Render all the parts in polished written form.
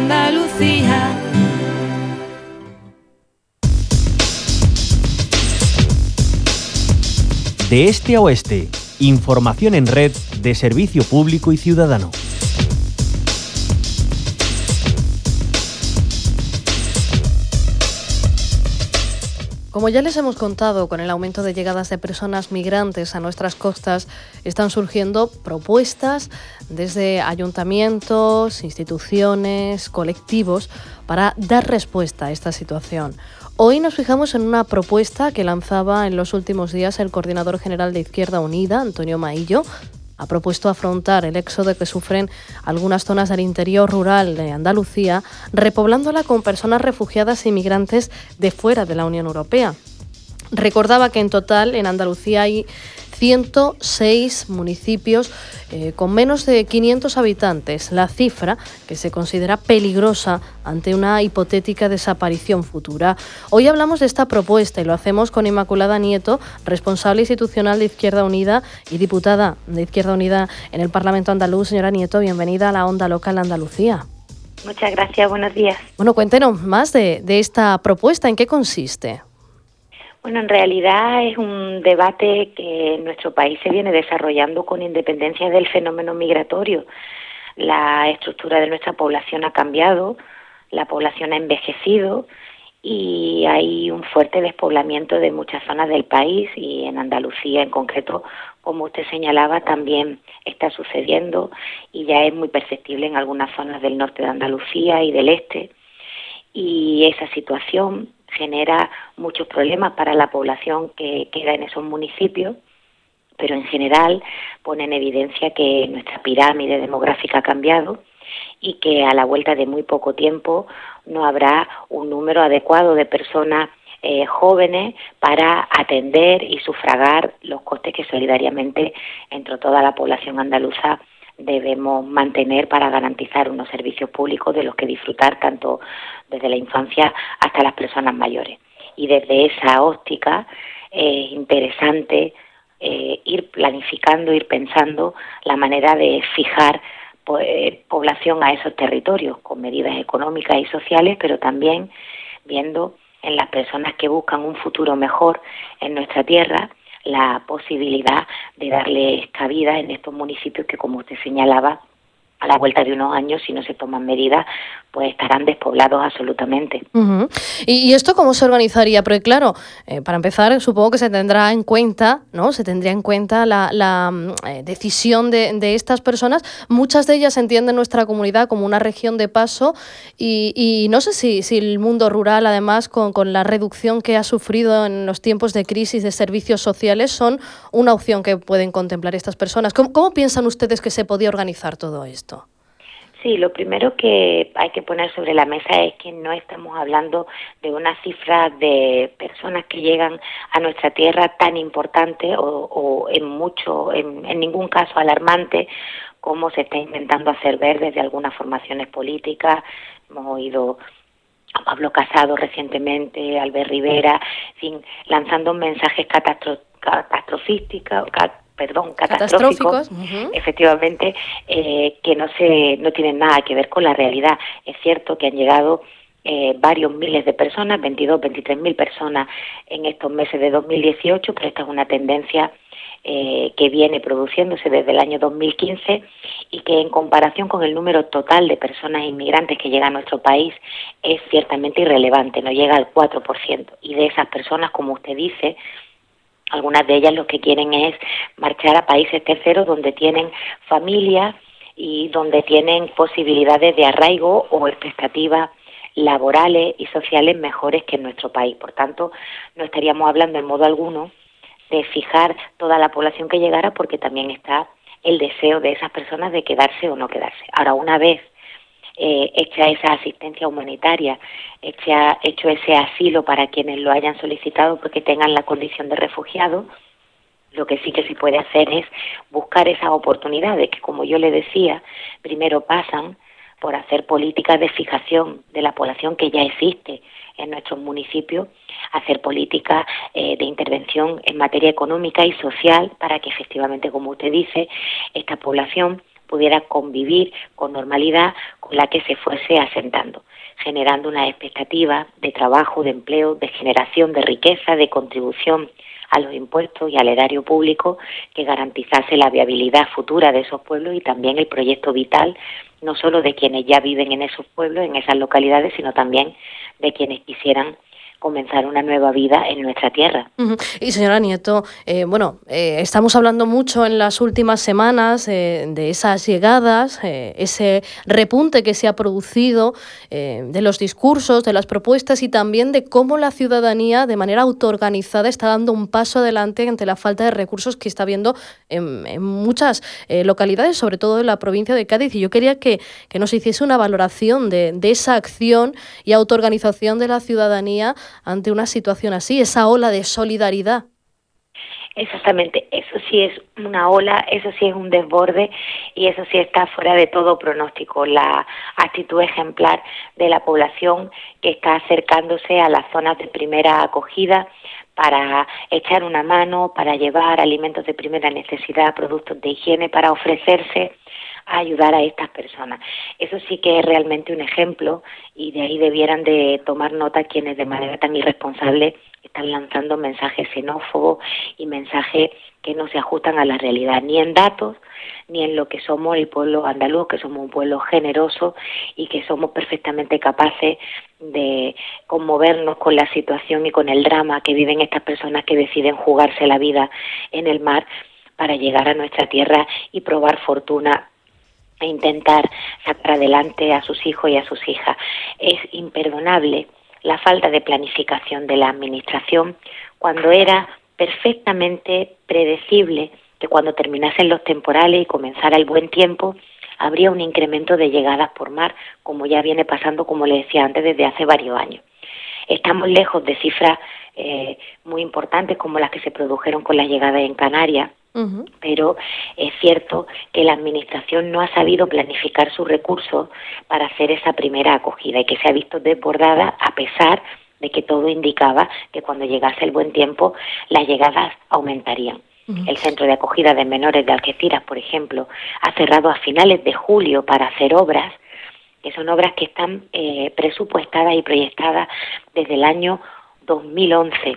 Andalucía. De este a oeste, información en red de servicio público y ciudadano. Como ya les hemos contado, con el aumento de llegadas de personas migrantes a nuestras costas, están surgiendo propuestas desde ayuntamientos, instituciones, colectivos, para dar respuesta a esta situación. Hoy nos fijamos en una propuesta que lanzaba en los últimos días el coordinador general de Izquierda Unida, Antonio Maillo. Ha propuesto afrontar el éxodo que sufren algunas zonas del interior rural de Andalucía, repoblándola con personas refugiadas e inmigrantes de fuera de la Unión Europea. Recordaba que en total en Andalucía hay 106 municipios con menos de 500 habitantes, la cifra que se considera peligrosa ante una hipotética desaparición futura. Hoy hablamos de esta propuesta y lo hacemos con Inmaculada Nieto, responsable institucional de Izquierda Unida y diputada de Izquierda Unida en el Parlamento andaluz. Señora Nieto, bienvenida a la Onda Local Andalucía. Muchas gracias, buenos días. Bueno, cuéntenos más de esta propuesta, ¿en qué consiste? Bueno, en realidad es un debate que en nuestro país se viene desarrollando con independencia del fenómeno migratorio. La estructura de nuestra población ha cambiado, la población ha envejecido y hay un fuerte despoblamiento de muchas zonas del país y en Andalucía en concreto, como usted señalaba, también está sucediendo y ya es muy perceptible en algunas zonas del norte de Andalucía y del este. Y esa situación genera muchos problemas para la población que queda en esos municipios, pero en general pone en evidencia que nuestra pirámide demográfica ha cambiado y que a la vuelta de muy poco tiempo no habrá un número adecuado de personas jóvenes para atender y sufragar los costes que solidariamente entre toda la población andaluza debemos mantener para garantizar unos servicios públicos de los que disfrutar tanto desde la infancia hasta las personas mayores. Y desde esa óptica es interesante ir planificando, ir pensando la manera de fijar población a esos territorios con medidas económicas y sociales, pero también viendo en las personas que buscan un futuro mejor en nuestra tierra la posibilidad de darles cabida en estos municipios que, como usted señalaba, a la vuelta de unos años, si no se toman medidas, pues estarán despoblados absolutamente. Uh-huh. ¿Y esto cómo se organizaría? Porque claro, para empezar, supongo que se tendrá en cuenta, ¿no? Se tendría en cuenta la decisión de estas personas. Muchas de ellas entienden nuestra comunidad como una región de paso y no sé si el mundo rural, además, con la reducción que ha sufrido en los tiempos de crisis de servicios sociales, son una opción que pueden contemplar estas personas. ¿Cómo piensan ustedes que se podía organizar todo esto? Sí, lo primero que hay que poner sobre la mesa es que no estamos hablando de una cifra de personas que llegan a nuestra tierra tan importante o en ningún caso alarmante como se está intentando hacer ver desde algunas formaciones políticas. Hemos oído a Pablo Casado recientemente, Albert Rivera, en fin, lanzando mensajes catastróficos, uh-huh. Efectivamente, que no tienen nada que ver con la realidad. Es cierto que han llegado varios miles de personas, 23.000 personas en estos meses de 2018, pero esta es una tendencia que viene produciéndose desde el año 2015 y que en comparación con el número total de personas inmigrantes que llegan a nuestro país es ciertamente irrelevante, no llega al 4%. Y de esas personas, como usted dice, algunas de ellas lo que quieren es marchar a países terceros donde tienen familia y donde tienen posibilidades de arraigo o expectativas laborales y sociales mejores que en nuestro país. Por tanto, no estaríamos hablando en modo alguno de fijar toda la población que llegara, porque también está el deseo de esas personas de quedarse o no quedarse. Ahora, una vez hecha esa asistencia humanitaria, hecho ese asilo para quienes lo hayan solicitado porque tengan la condición de refugiado, lo que sí que se puede hacer es buscar esas oportunidades que, como yo le decía, primero pasan por hacer políticas de fijación de la población que ya existe en nuestros municipios, hacer políticas de intervención en materia económica y social para que efectivamente, como usted dice, esta población pudiera convivir con normalidad con la que se fuese asentando, generando una expectativa de trabajo, de empleo, de generación de riqueza, de contribución a los impuestos y al erario público que garantizase la viabilidad futura de esos pueblos y también el proyecto vital, no solo de quienes ya viven en esos pueblos, en esas localidades, sino también de quienes quisieran comenzar una nueva vida en nuestra tierra. Y señora Nieto, estamos hablando mucho en las últimas semanas de esas llegadas, ese repunte que se ha producido, de los discursos, de las propuestas y también de cómo la ciudadanía de manera autoorganizada está dando un paso adelante ante la falta de recursos que está habiendo en muchas localidades, sobre todo en la provincia de Cádiz. Y yo quería que nos hiciese una valoración de esa acción y autoorganización de la ciudadanía ante una situación así, esa ola de solidaridad. Exactamente, eso sí es una ola, eso sí es un desborde y eso sí está fuera de todo pronóstico. La actitud ejemplar de la población que está acercándose a las zonas de primera acogida para echar una mano, para llevar alimentos de primera necesidad, productos de higiene, para ofrecerse a ayudar a estas personas. Eso sí que es realmente un ejemplo y de ahí debieran de tomar nota quienes de manera tan irresponsable están lanzando mensajes xenófobos y mensajes que no se ajustan a la realidad, ni en datos, ni en lo que somos el pueblo andaluz, que somos un pueblo generoso y que somos perfectamente capaces de conmovernos con la situación y con el drama que viven estas personas que deciden jugarse la vida en el mar para llegar a nuestra tierra y probar fortuna e intentar sacar adelante a sus hijos y a sus hijas. Es imperdonable la falta de planificación de la Administración cuando era perfectamente predecible que cuando terminasen los temporales y comenzara el buen tiempo habría un incremento de llegadas por mar, como ya viene pasando, como le decía antes, desde hace varios años. Estamos lejos de cifras muy importantes como las que se produjeron con las llegadas en Canarias, pero es cierto que la Administración no ha sabido planificar sus recursos para hacer esa primera acogida y que se ha visto desbordada a pesar de que todo indicaba que cuando llegase el buen tiempo las llegadas aumentarían. El centro de acogida de menores de Algeciras, por ejemplo, ha cerrado a finales de julio para hacer obras, que son obras que están presupuestadas y proyectadas desde el año 2011.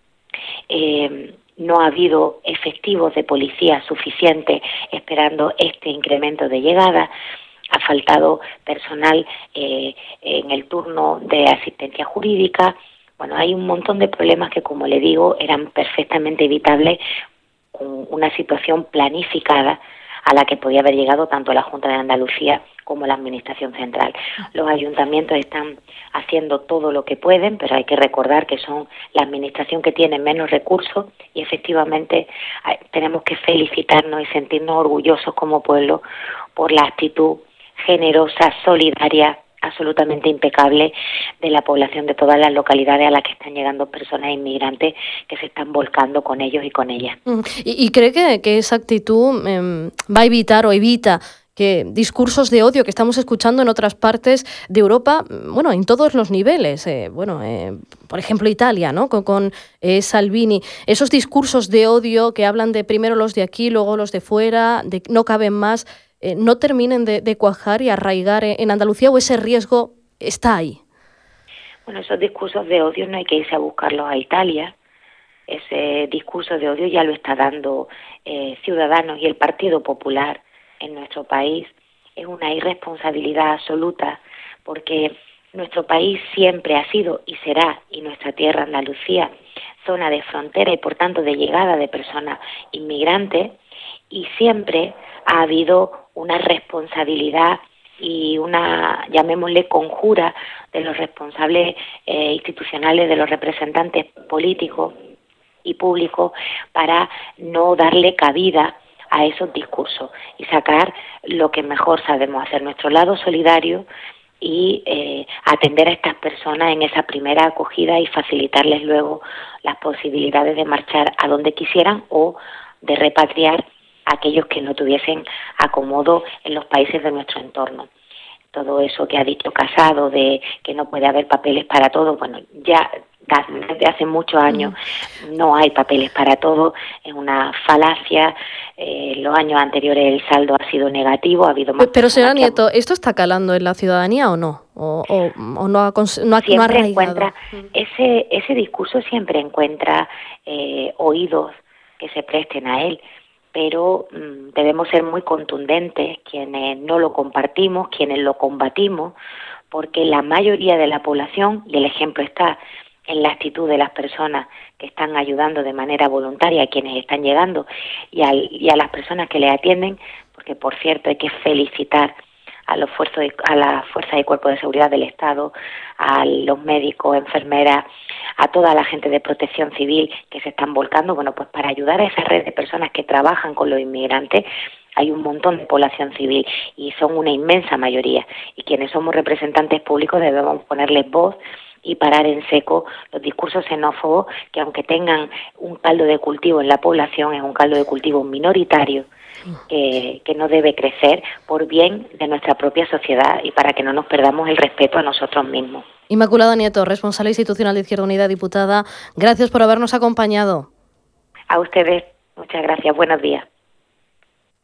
No ha habido efectivos de policía suficientes esperando este incremento de llegada. Ha faltado personal en el turno de asistencia jurídica. Bueno, hay un montón de problemas que, como le digo, eran perfectamente evitables con una situación planificada a la que podía haber llegado tanto la Junta de Andalucía como la Administración Central. Los ayuntamientos están haciendo todo lo que pueden, pero hay que recordar que son la Administración que tiene menos recursos y efectivamente tenemos que felicitarnos y sentirnos orgullosos como pueblo por la actitud generosa, solidaria, absolutamente impecable de la población de todas las localidades a las que están llegando personas inmigrantes que se están volcando con ellos y con ellas. ¿Y cree que esa actitud va a evitar o evita que discursos de odio que estamos escuchando en otras partes de Europa, en todos los niveles, por ejemplo Italia, ¿no? con Salvini, esos discursos de odio que hablan de primero los de aquí, luego los de fuera, de no caben más, no terminen de cuajar y arraigar en Andalucía, o ese riesgo está ahí? Bueno, esos discursos de odio no hay que irse a buscarlos a Italia. Ese discurso de odio ya lo está dando Ciudadanos y el Partido Popular en nuestro país. Es una irresponsabilidad absoluta porque nuestro país siempre ha sido y será, y nuestra tierra Andalucía, zona de frontera y por tanto de llegada de personas inmigrantes, y siempre ha habido una responsabilidad y una, llamémosle, conjura de los responsables institucionales, de los representantes políticos y públicos para no darle cabida a esos discursos y sacar lo que mejor sabemos hacer, nuestro lado solidario y atender a estas personas en esa primera acogida y facilitarles luego las posibilidades de marchar a donde quisieran o de repatriar a aquellos que no tuviesen acomodo en los países de nuestro entorno. todo eso que ha dicho Casado de que no puede haber papeles para todo, bueno, ya desde hace muchos años no hay papeles para todo, es una falacia. Los años anteriores el saldo ha sido negativo, ha habido más. Pero señora Nieto, ¿esto está calando en la ciudadanía o no? ¿O no ha arraigado? Ese discurso siempre encuentra oídos que se presten a él, pero debemos ser muy contundentes quienes no lo compartimos, quienes lo combatimos, porque la mayoría de la población, y el ejemplo está en la actitud de las personas que están ayudando de manera voluntaria a quienes están llegando y a las personas que les atienden, porque por cierto hay que felicitar a las fuerzas y cuerpos de seguridad del Estado, a los médicos, enfermeras, a toda la gente de protección civil que se están volcando, bueno, pues para ayudar a esa red de personas que trabajan con los inmigrantes. Hay un montón de población civil y son una inmensa mayoría, y quienes somos representantes públicos debemos ponerles voz y parar en seco los discursos xenófobos que, aunque tengan un caldo de cultivo en la población, es un caldo de cultivo minoritario que no debe crecer por bien de nuestra propia sociedad y para que no nos perdamos el respeto a nosotros mismos. Inmaculada Nieto, responsable institucional de Izquierda Unida, diputada, gracias por habernos acompañado. A ustedes, muchas gracias. Buenos días.